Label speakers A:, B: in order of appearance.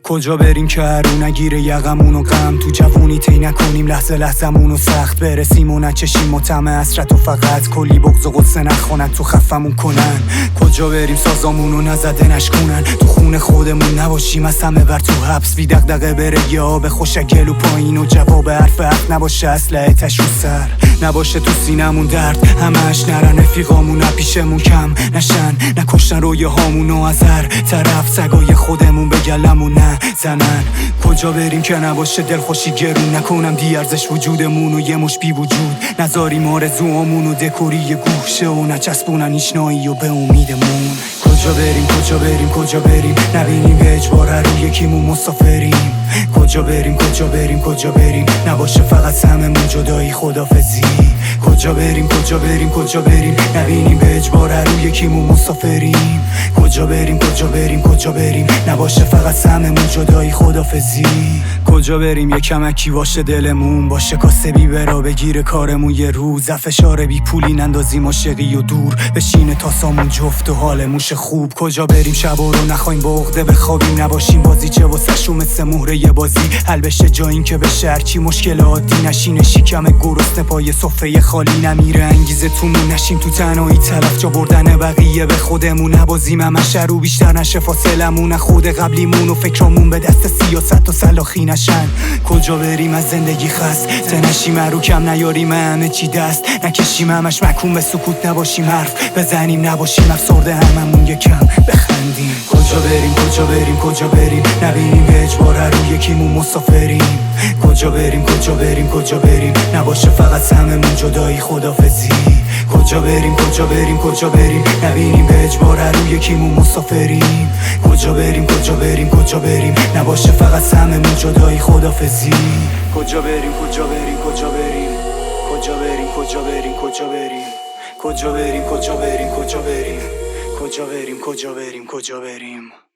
A: کجا بریم که هرو نگیره یقمونو غم، تو جوونی طی نکنیم لحظه لحظمونو سخت برسیم و نچشیم و طعم حسرت و فقط کلی بغض و غصه نخونن تو خفمون کنن. کجا بریم سازامونو نزده نشکونن، تو خونه خودمون نباشیم از همه بر تو حبس بی دغدغه بره یه آب خوشگل و پایین و جواب حرف حق نباشه اسلحه تش رو سر نباشه تو سینمون درد همش نرن رفیقامون پیشمون کم نشن نکشتن رویه هامونو از هر طرف سگای خودمون به گلمون نزنن. کجا بریم که نباشه دلخوشی گرون نکنم دی ارزش وجودمون و یه مش بی وجود نذاریم آرزوامون و دکوری یه گوشه و نچسبونن هیچ نایی و به امیدمون. کجا بریم کجا بریم کجا بریم نبینیم به اجبار هر یکیمون مسافریم. کجا بریم کجا بریم کجا بریم نباشه فقط سهممون جدایی خدافزی. کجا بریم کجا بریم کجا بریم نبینیم به اجبار هر یکیمون مسافریم. کجا بریم کجا بریم کجا بریم نباشه فقط سهممون جدایی خدافزی. کجا بریم یه کمکی باشه دلمون باشه کاسبی برا بگیره کارمون یه روز فشار بی پولی نندازیم عاشقی و دور بشینه تاسامون جفت و حالمون شه خوب. کجا بریم شبا رو نخوایم با عقده بخوابیم نباشیم بازیچه واسه مثل مهره یه بازی حل بشه جا این که بشه هرچی مشکل عادی نشینه شیکم گرسنه پای سفره خالی نمیره انگیزه تومون نشیم تو تنهایی طرف جا بردن بقیه به خودمون نبازیم همش رو بیشتر نشه فاصلمون خود قبلیمون و فکرامون به دست سیاست و سلاخی نشن. کجا بریم از زندگی خسته نشیم رو کم نیاریم همه چی دست نکشیم همش محکوم به سکوت نباشیم حرف بزنیم نباشیم افسرده هممون یکم بخندیم. کجا بریم کجا بریم کجا بریم نبینیم به اجبار هر یکیمون مسافریم. کجا بریم کجا بریم کجا بریم نباشه فقط سهممون جدایی خدافزی. کجا بریم کجا بریم کجا بریم نبینیم به اجبار هر یکیمون مسافریم. کجا بریم کجا بریم کجا بریم نباشه فقط سهممون جدایی خدافزی. کجا بریم کجا بریم کجا بریم کجا بریم کجا بریم کجا بریم کجا بریم کجا بریم کجا بریم کجا بریم کجا بریم کجا بریم.